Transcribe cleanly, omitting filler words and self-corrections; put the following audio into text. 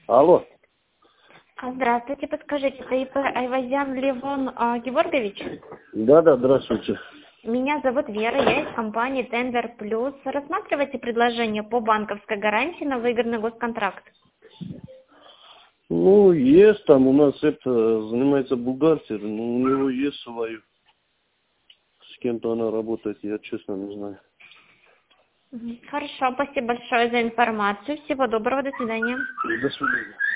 Алло. Здравствуйте, подскажите, это ИП Айвазян Левон Георгиевич? Да, здравствуйте. Меня зовут Вера, я из компании Tender Plus. Рассматриваете предложение по банковской гарантии на выигранный госконтракт? Ну, есть там у нас занимается бухгалтер, но у него есть свое. С кем-то она работает, я честно не знаю. Хорошо, спасибо большое за информацию. Всего доброго, до свидания. До свидания.